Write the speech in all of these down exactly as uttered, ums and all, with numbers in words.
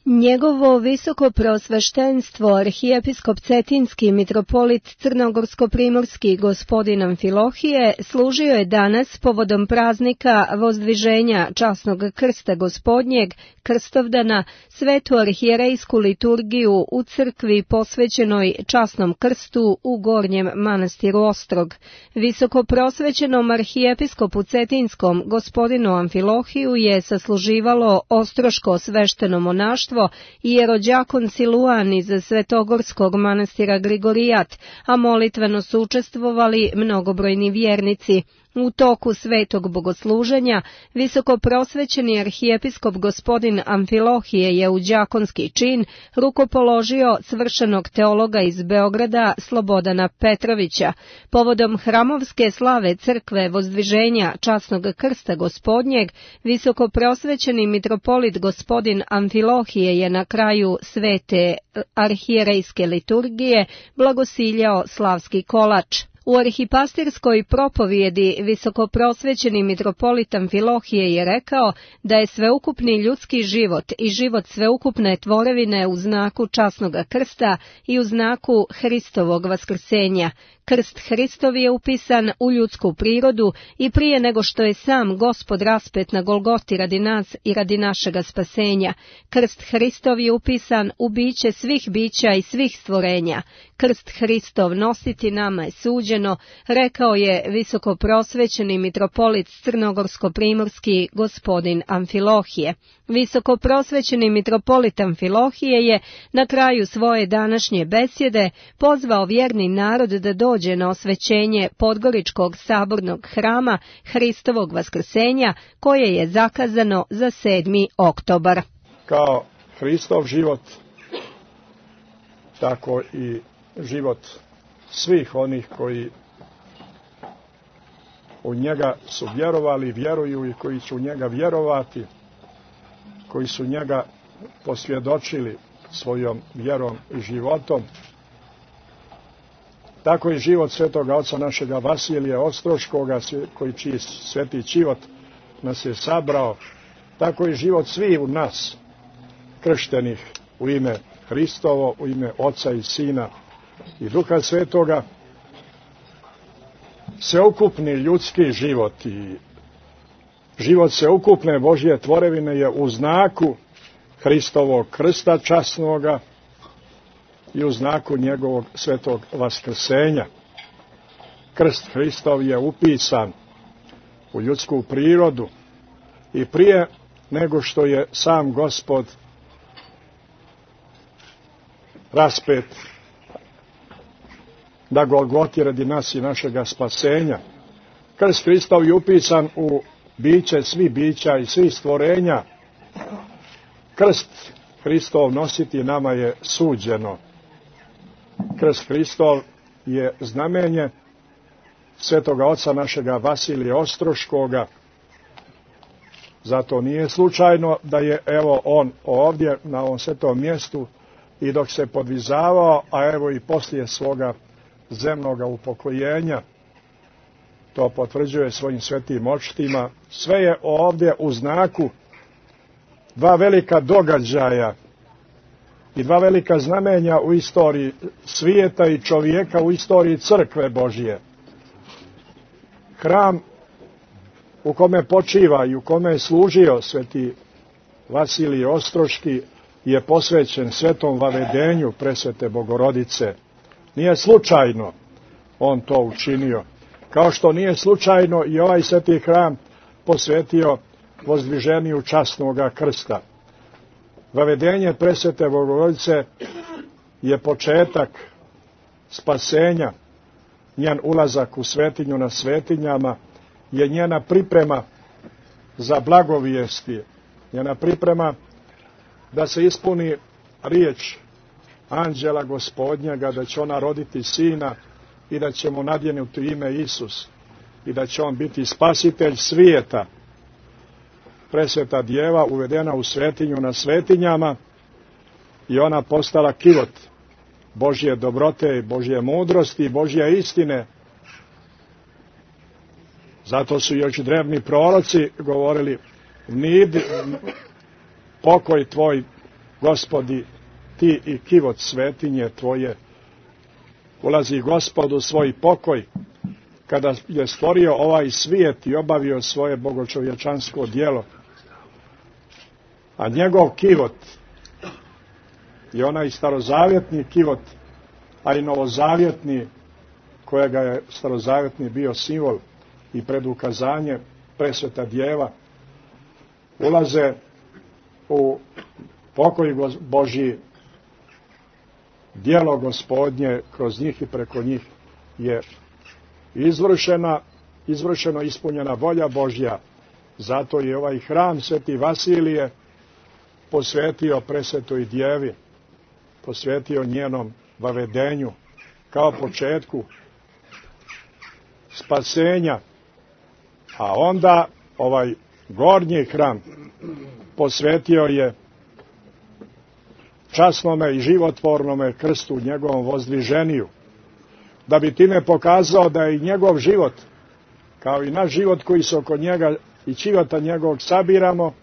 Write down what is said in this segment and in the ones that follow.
Njegovo visoko preosveštenstvo arhijepiskop Cetinski mitropolit Crnogorsko-primorski gospodin Amfilohije služio je danas povodom praznika Vozdviženja časnog krsta gospodnjeg, Krstovdana, svetu arhijerejsku liturgiju u crkvi posvećenoj časnom krstu u Gornjem manastiru Ostrog. Visoko prosvećenom arhijepiskopu Cetinskom gospodinu Amfilohiju je sasluživalo ostroško svešteno monaštvo i jerođakon Siluan iz Svetogorskog manastira Grigorijat, a molitveno su učestvovali mnogobrojni vjernici. U toku svetog bogosluženja visoko prosvećeni arhijepiskop gospodin Amfilohije je u đakonski čin rukopoložio svršenog teologa iz Beograda Slobodana Petrovića. Povodom hramovske slave crkve Vozdviženja časnog krsta gospodnjeg, visoko prosvećeni mitropolit gospodin Amfilohije je na kraju svete arhijerejske liturgije blagosiljao slavski kolač. U arhipastirskoj propovijedi visokoprosvećeni mitropolit Amfilohije je rekao da je sveukupni ljudski život i život sveukupne tvorevine u znaku časnog krsta i u znaku Hristovog vaskrsenja. Krst Hristov je upisan u ljudsku prirodu i prije nego što je sam Gospod raspet na Golgoti radi nas i radi našega spasenja. Krst Hristov je upisan u biće svih bića i svih stvorenja. Krst Hristov nositi nama je suđeno, rekao je visoko prosvećeni mitropolit Crnogorsko-primorski gospodin Amfilohije. Visoko prosvećeni mitropolit Amfilohije je na kraju svoje današnje besjede pozvao vjerni narod da dođe na osvećenje Podgoričkog sabornog hrama Hristovog vaskrsenja, koje je zakazano za sedmi oktobar. Kao Hristov život, tako i život svih onih koji u njega su vjerovali, vjeruju i koji će u njega vjerovati, koji su njega posvjedočili svojom vjerom i životom. Tako i život svetoga oca našega Vasilija Ostroškoga, koji čiji sveti život nas je sabrao, tako i život svih u nas, krštenih u ime Hristovo, u ime Oca i Sina i Duha Svetoga. Sveukupni ljudski život i život sveukupne Božje tvorevine je u znaku Hristovog krsta časnoga i u znaku njegovog svetog vaskrsenja. Krst Hristov je upisan u ljudsku prirodu i prije nego što je sam Gospod raspet na Golgoti radi nas i našega spasenja. Krst Hristov je upisan u biće svih bića i svih stvorenja. Krst Hristov nositi nama je suđeno. Krst Hristov je znamenje svetoga oca našega Vasilija Ostroškoga. Zato nije slučajno da je evo on ovdje na ovom svetom mjestu i dok se podvizavao, a evo i poslije svoga zemnoga upokojenja, to potvrđuje svojim svetim očitima. Sve je ovdje u znaku dva velika događaja i dva velika znamenja u istoriji svijeta i čovjeka, u istoriji crkve Božje. Hram u kome počiva i u kome je služio sveti Vasilij Ostroški je posvećen svetom vavedenju presvete Bogorodice. Nije slučajno on to učinio, kao što nije slučajno i ovaj sveti hram posvetio vozdviženju časnoga krsta. Vavedenje presvete Bogorodice je početak spasenja, njen ulazak u svetinju na svetinjama je njena priprema za blagovijesti, njena priprema da se ispuni riječ anđela Gospodnjega, da će ona roditi sina i da će mu nadjenuti ime Isus i da će on biti spasitelj svijeta. Presveta djeva uvedena u svetinju na svetinjama i ona postala kilot Božje dobrote, Božje mudrosti, Božje istine. Zato su još drevni proroci govorili: nidi, pokoj tvoj Gospodi, ti i kivot svetinje tvoje. Ulazi Gospod u svoj pokoj, kada je stvorio ovaj svijet i obavio svoje bogočovječansko djelo. A njegov kivot je onaj starozavjetni kivot, a i novozavjetni, kojega je starozavjetni bio simbol i predukazanje, presveta djeva, ulaze u pokoj Božji. Djelo Gospodnje kroz njih i preko njih je izvršena, izvršeno ispunjena volja Božja. Zato je ovaj hram Sveti Vasilije posvetio presvetoj djevi, posvetio njenom vavedenju kao početku spasenja, a onda ovaj gornji hram posvetio je časnome i životvornome krstu, njegovom vozdviženiju, da bi time pokazao da je i njegov život, kao i naš život koji se oko njega i čivota njegovog sabiramo,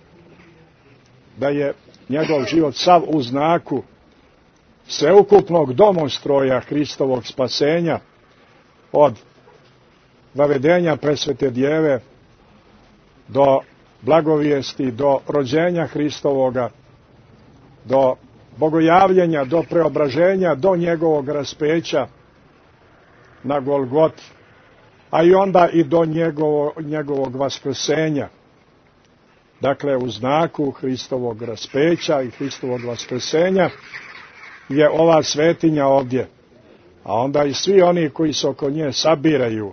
da je njegov život sav u znaku sveukupnog domostroja Hristovog spasenja, od vavedenja presvete djeve do blagovijesti, do rođenja Hristovoga, do bogojavljenja, do preobraženja, do njegovog raspeća na Golgoti, a i onda i do njegovo, njegovog vaskrsenja. Dakle, u znaku Hristovog raspeća i Hristovog vaskrsenja je ova svetinja ovdje, a onda i svi oni koji se oko nje sabiraju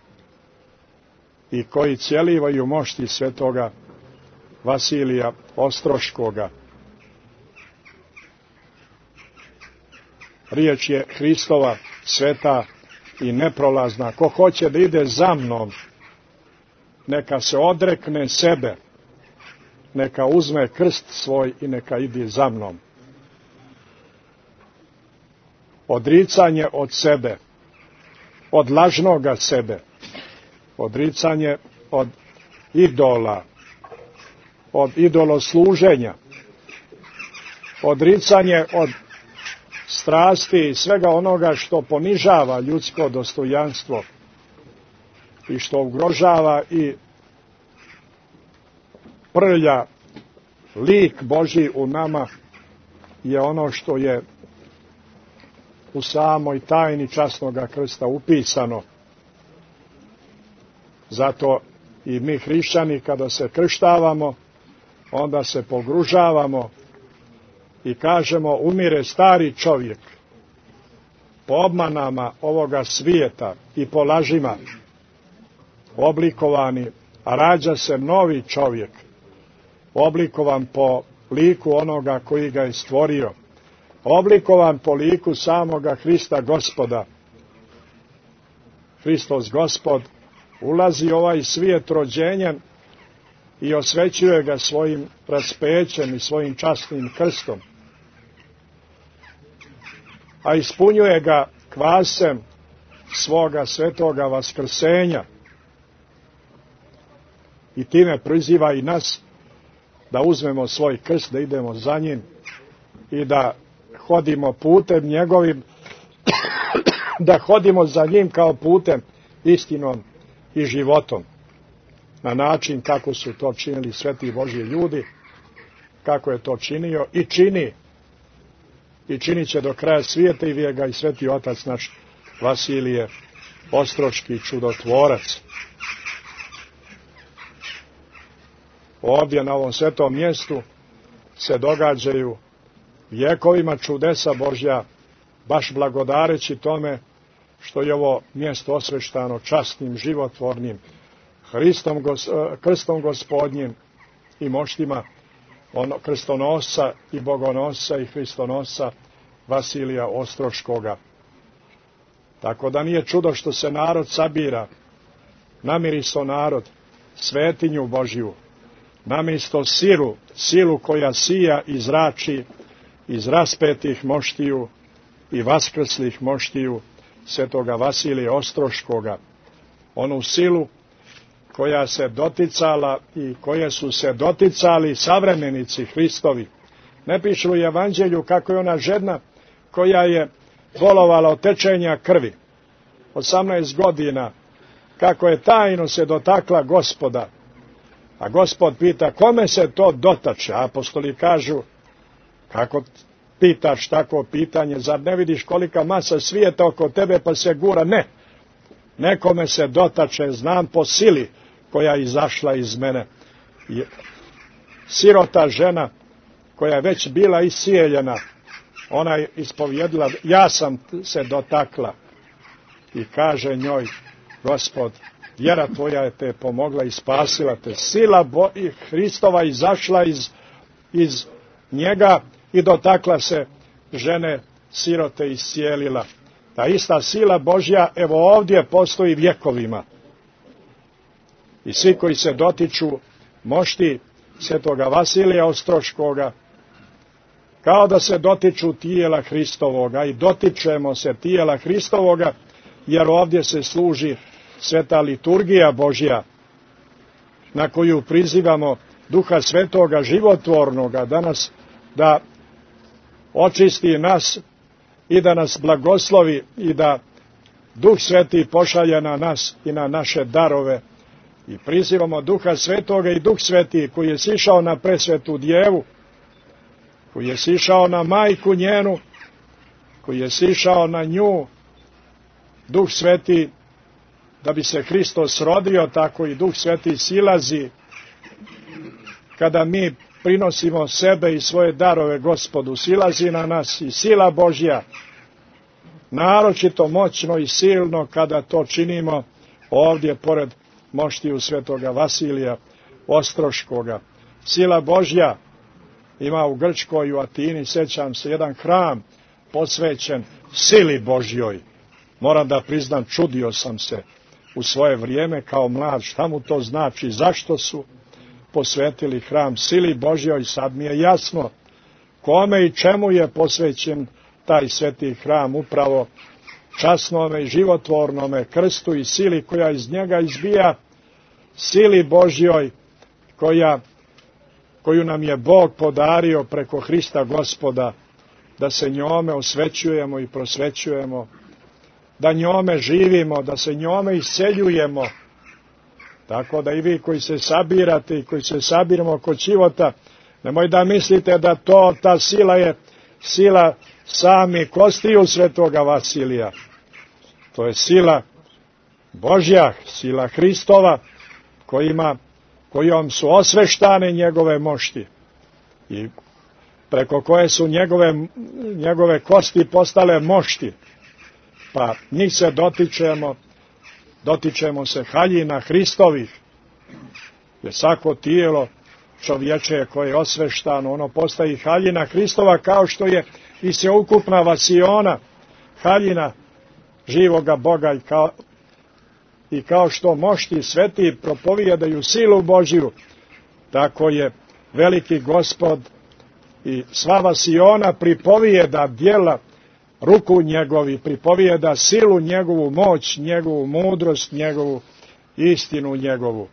i koji cjelivaju mošti svetoga Vasilija Ostroškoga. Riječ je Hristova, sveta i neprolazna. Ko hoće da ide za mnom, neka se odrekne sebe, neka uzme krst svoj i neka ide za mnom. Odricanje od sebe, od lažnoga sebe, odricanje od idola, od idolosluženja, odricanje od strasti i svega onoga što ponižava ljudsko dostojanstvo i što ugrožava i prlja lik Božji u nama, je ono što je u samoj tajni časnoga krsta upisano. Zato i mi hrišćani kada se krštavamo, onda se pogružavamo i kažemo: umire stari čovjek po obmanama ovoga svijeta i po lažima oblikovani, a rađa se novi čovjek, oblikovan po liku onoga koji ga je stvorio, oblikovan po liku samoga Hrista Gospoda. Hristos Gospod ulazi u ovaj svijet rođenjem i osvećuje ga svojim raspećem i svojim časnim krstom, a ispunjuje ga kvasem svoga svetoga vaskrsenja i time priziva i nas da uzmemo svoj krst, da idemo za njim i da hodimo putem njegovim, da hodimo za njim kao putem, istinom i životom, na način kako su to činili sveti Božji ljudi, kako je to činio i čini i činit će do kraja svijeta i vijeka i sveti otac naš Vasilije Ostroški čudotvorac. Ovdje na ovom svetom mjestu se događaju vjekovima čudesa Božja, baš blagodareći tome što je ovo mjesto osveštano časnim, životvornim Hristom, krstom Gospodnjim i moštima ono, krstonosca i bogonosca i hristonosca Vasilija Ostroškoga. Tako da nije čudo što se narod sabira, namiristo narod svetinju Božju, namiristo silu, silu koja sija i zrači iz raspetih moštiju i vaskrslih moštiju svetoga Vasilija Ostroškoga, onu silu koja se doticala i koje su se doticali savremenici Hristovi Ne piše u Evanđelju kako je ona žena koja je bolovala od tečenja krvi, osamnaest godina, kako je tajno se dotakla Gospoda. A Gospod pita, kome se to dotače? A apostoli kažu, kako pitaš tako pitanje, zar ne vidiš kolika masa svijeta oko tebe pa se gura? Ne, nekome se dotače, znam po sili koja je izašla iz mene. Sirota žena koja je već bila isijeljena, ona je ispovjedila, ja sam se dotakla, i kaže njoj Gospod, vjera tvoja je te pomogla i spasila te. Sila Bo- Hristova izašla iz, iz njega i dotakla se žene sirote i iscijelila. Ta ista sila Božja evo ovdje postoji vjekovima. I svi koji se dotiču mošti svetoga Vasilija Ostroškoga, kao da se dotiču tijela Hristovoga, i dotičemo se tijela Hristovoga, jer ovdje se služi sveta liturgija Božja, na koju prizivamo Duha Svetoga životvornoga danas da očisti nas i da nas blagoslovi i da Duh Sveti pošalje na nas i na naše darove. I prizivamo Duha Svetoga i Duh Sveti koji je sišao na presvetu djevu, koji je sišao na majku njenu, koji je sišao na nju, Duh Sveti, da bi se Hristos rodio, tako i Duh Sveti silazi kada mi prinosimo sebe i svoje darove Gospodu. Silazi na nas i sila Božja, naročito moćno i silno kada to činimo ovdje pored moštiju svetoga Vasilija Ostroškoga. Sila Božja ima u Grčkoj i u Atini, sjećam se, jedan hram posvećen sili Božjoj. Moram da priznam, čudio sam se u svoje vrijeme kao mlad, šta mu to znači, zašto su posvetili hram sili Božjoj. Sad mi je jasno kome i čemu je posvećen taj sveti hram, upravo časnome i životvornome krstu i sili koja iz njega izbija, sili Božjoj koja, koju nam je Bog podario preko Hrista Gospoda, da se njome osvećujemo i prosvećujemo, da njome živimo, da se njome isceljujemo. Tako da i vi koji se sabirate i koji se sabiramo kod života, nemoj da mislite da to, ta sila je sila sami kostiju svetoga Vasilija. To je sila Božja, sila Hristova, kojima, kojom su osveštane njegove mošti i preko koje su njegove, njegove kosti postale mošti. Pa njih se dotičemo, dotičemo se haljina Hristovih, jer svako tijelo čovječe koje je osveštano, ono postaje haljina Hristova, kao što je i sveukupna vasiona haljina živoga Boga, i kao, i kao što mošti sveti propovijedaju silu Božju, tako je veliki Gospod i sva vasiona pripovijeda djela ruku njegovi, pripovijeda silu njegovu, moć njegovu, mudrost njegovu, istinu njegovu.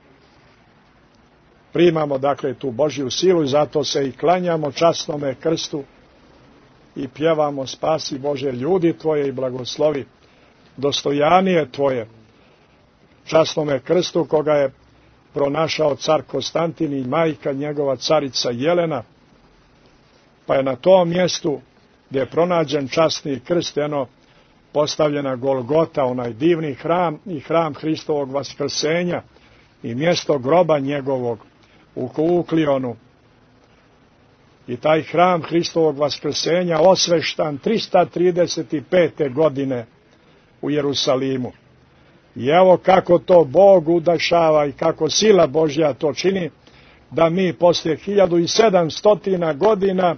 Primamo dakle tu Božju silu i zato se i klanjamo časnome krstu i pjevamo spasi Bože ljudi tvoje i blagoslovi dostojanije tvoje, časnome krstu koga je pronašao car Konstantin i majka njegova carica Jelena, pa je na tom mjestu gdje je pronađen časni krst, eno postavljena Golgota, onaj divni hram i hram Hristovog vaskrsenja i mjesto groba njegovog u Kuklionu. I taj hram Hristovog vaskrsenja osveštan trista trideset pete godine u Jerusalimu. I evo kako to Bog udašava i kako sila Božja to čini, da mi poslije hiljadu i sedamsto godina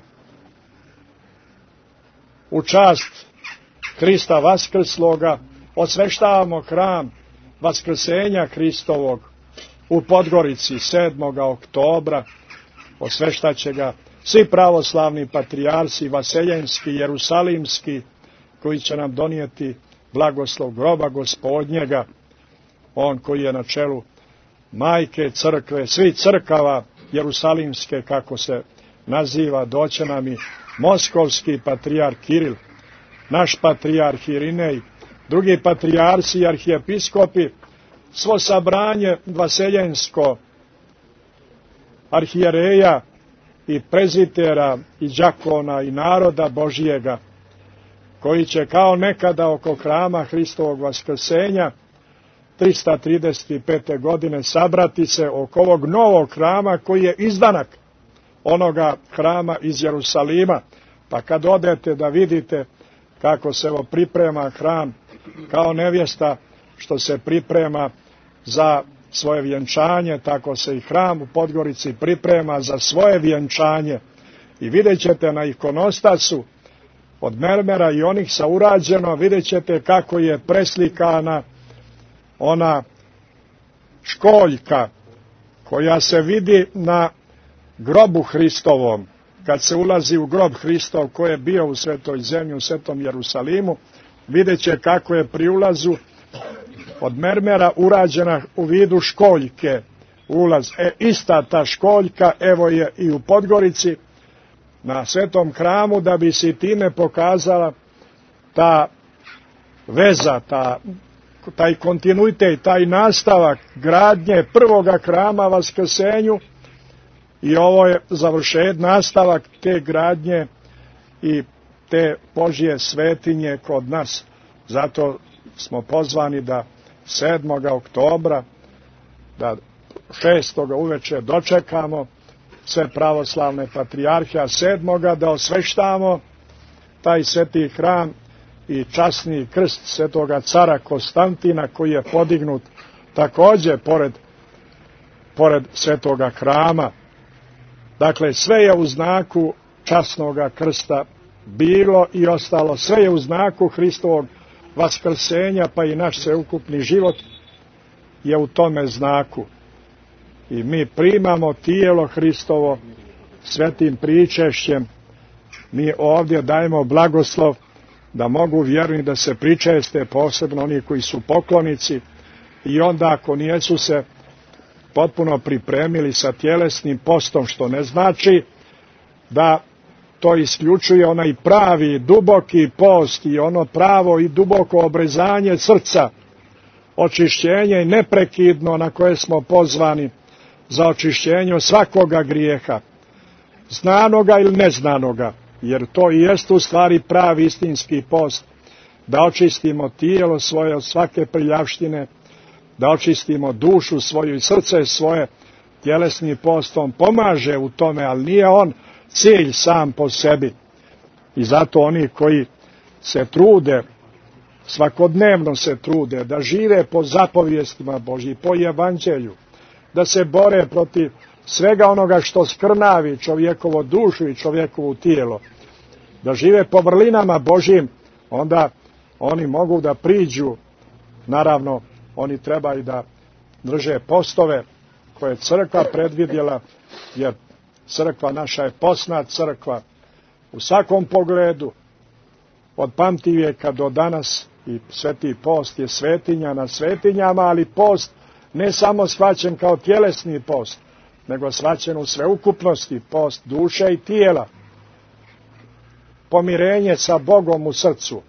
u čast Hrista vaskrsloga osveštavamo hram vaskrsenja Hristovog u Podgorici sedmog oktobra. Osveštaće ga svi pravoslavni patrijarsi, vaseljenski, jerusalimski, koji će nam donijeti blagoslov groba Gospodnjega, on koji je na čelu majke crkve, svi crkava jerusalimske, kako se naziva, doće nam i moskovski patrijarh Kiril, naš patrijarh Irinej, drugi patrijarsi i arhijepiskopi, svo sabranje vaseljensko, arhijereja i prezitera i đakona i naroda Božijega, koji će kao nekada oko hrama Hristovog vaskrsenja trista trideset pete. godine sabrati se oko ovog novog hrama koji je izdanak onoga hrama iz Jerusalima. Pa kad odete da vidite kako se ovo priprema hram, kao nevjesta što se priprema za svoje vjenčanje, tako se i hram u Podgorici priprema za svoje vjenčanje. I vidjet ćete na ikonostasu od mermera i onih sa urađeno, vidjet ćete kako je preslikana ona školjka koja se vidi na grobu Hristovom, kad se ulazi u grob Hristov koji je bio u Svetoj zemlji, u Svetom Jerusalimu, vidjet će kako je pri ulazu od mermera urađena u vidu školjke ulaz. E, ista ta školjka evo je i u Podgorici na Svetom hramu, da bi se time pokazala ta veza, ta, taj kontinuitet, taj nastavak gradnje prvoga hrama Vaskrsenju, i ovo je završet, nastavak te gradnje i te Božje svetinje kod nas. Zato smo pozvani da sedmog oktobra, da šestog uveče dočekamo sve pravoslavne patrijarhe, a sedmoga da osveštamo taj sveti hram i časni krst svetoga cara Konstantina, koji je podignut također pored, pored svetoga hrama. Dakle, sve je u znaku časnoga krsta bilo i ostalo, sve je u znaku Hristovog vaskrsenja, pa i naš sveukupni život je u tome znaku. I mi primamo tijelo Hristovo svetim pričešćem, mi ovdje dajemo blagoslov da mogu vjerni da se pričeste, posebno oni koji su poklonici, i onda ako nijesu se potpuno pripremili sa tjelesnim postom, što ne znači da to isključuje onaj pravi, duboki post i ono pravo i duboko obrezanje srca, očišćenje i neprekidno na koje smo pozvani za očišćenje od svakoga grijeha, znanoga ili neznanoga, jer to i jest u stvari pravi istinski post, da očistimo tijelo svoje od svake prljavštine, da očistimo dušu svoju i srce svoje. Tjelesni post on pomaže u tome, ali nije on cilj sam po sebi. I zato oni koji se trude, svakodnevno se trude da žive po zapovijestima Božji, po evanđelju, da se bore protiv svega onoga što skrnavi čovjekovo dušu i čovjekovo tijelo, da žive po vrlinama Božjim, onda oni mogu da priđu, naravno oni trebaju da drže postove koje je crkva predvidjela, jer crkva naša je postna crkva u svakom pogledu, od pamtivijeka do danas, i sveti post je svetinja na svetinjama, ali post ne samo shvaćen kao tjelesni post, nego shvaćen u sveukupnosti, post duše i tijela, pomirenje sa Bogom u srcu,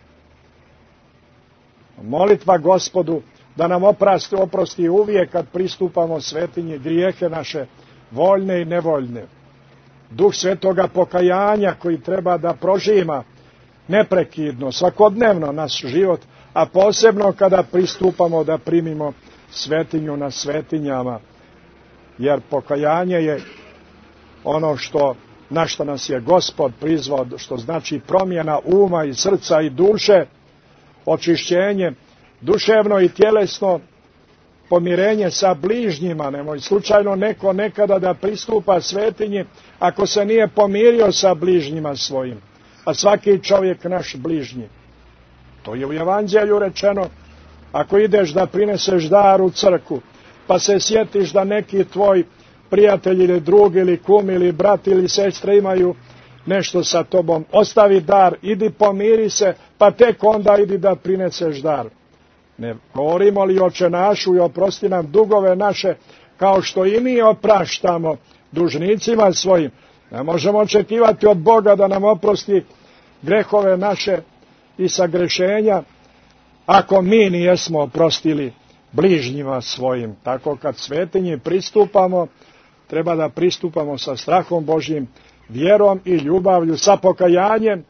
molitva Gospodu da nam oprosti, oprosti uvijek kad pristupamo svetinji grijehe naše, voljne i nevoljne. Duh svetoga pokajanja koji treba da prožima neprekidno, svakodnevno naš život, a posebno kada pristupamo da primimo svetinju na svetinjama, jer pokajanje je ono što, na što nas je Gospod prizvao, što znači promjena uma i srca i duše, očišćenje duševno i tjelesno, pomirenje sa bližnjima. Nemoj slučajno neko nekada da pristupa svetinji ako se nije pomirio sa bližnjima svojim, a svaki čovjek naš bližnji. To je u evanđelju rečeno. Ako ideš da prineseš dar u crkvu, pa se sjetiš da neki tvoj prijatelj ili drug ili kum ili brat ili sestra imaju nešto sa tobom, ostavi dar, idi pomiri se, pa tek onda idi da prineseš dar. Ne govorimo li Oče našu i oprosti nam dugove naše, kao što i mi opraštamo dužnicima svojim, Ne možemo očekivati od Boga da nam oprosti grehove naše i sagrešenja, ako mi nijesmo oprostili bližnjima svojim. Tako kad svetinji pristupamo, treba da pristupamo sa strahom Božjim, vjerom i ljubavlju, sa pokajanjem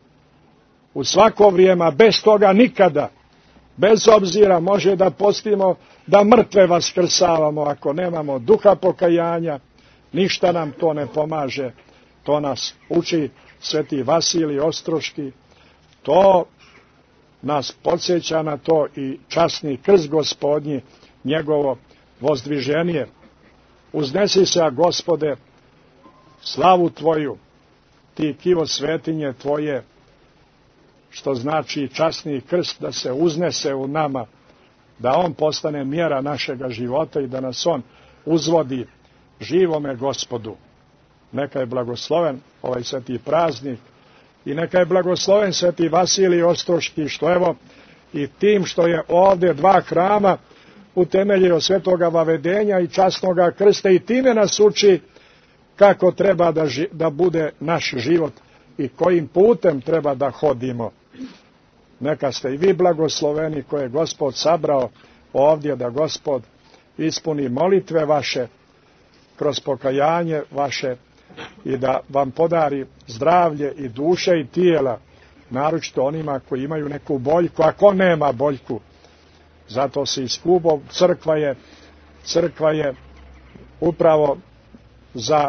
u svako vrijeme, bez toga nikada. Bez obzira može da postimo da mrtve vaskrsavamo, ako nemamo duha pokajanja, ništa nam to ne pomaže. To nas uči sveti Vasilij Ostroški, to nas podsjeća na to i časni krst Gospodnji, njegovo vozdviženje. Uznesi se, Gospode, slavu Tvoju, ti kivo svetinje Tvoje, što znači časni krst da se uznese u nama, da on postane mjera našega života i da nas on uzvodi živome Gospodu. Neka je blagosloven ovaj sveti praznik i neka je blagosloven sveti Vasilij Ostroški, što evo i tim što je ovdje dva hrama utemeljio svetoga vavedenja i časnoga krsta, i time nas uči kako treba da, ži, da bude naš život i kojim putem treba da hodimo. Neka ste i vi blagosloveni koje je Gospod sabrao ovdje, da Gospod ispuni molitve vaše kroz pokajanje vaše i da vam podari zdravlje i duše i tijela, naročito onima koji imaju neku boljku, ako nema boljku. Zato se iskubo, crkva je, crkva je upravo za,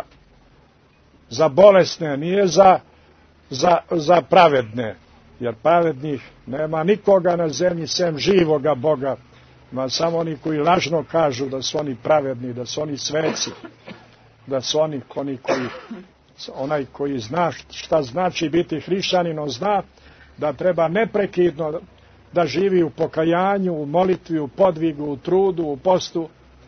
za bolesne, nije za, za, za pravedne, jer pravednih nema nikoga na zemlji sem živoga Boga, ma samo oni koji lažno kažu da su oni pravedni, da su oni sveci, da su oni, oni koji, onaj koji zna šta znači biti hrišćaninom, zna da treba neprekidno da živi u pokajanju, u molitvi, u podvigu, u trudu, u postu,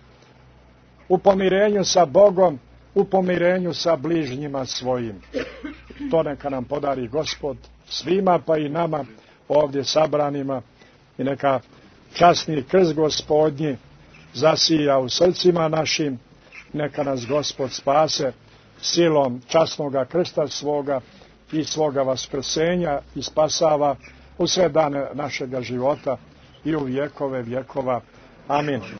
u pomirenju sa Bogom, u pomirenju sa bližnjima svojim. To neka nam podari Gospod svima, pa i nama ovdje sabranima, i neka časni krst Gospodnji zasija u srcima našim, neka nas Gospod spase silom časnoga krsta svoga i svoga vaskrsenja i spasava u sve dane našega života i u vjekove vjekova. Amin.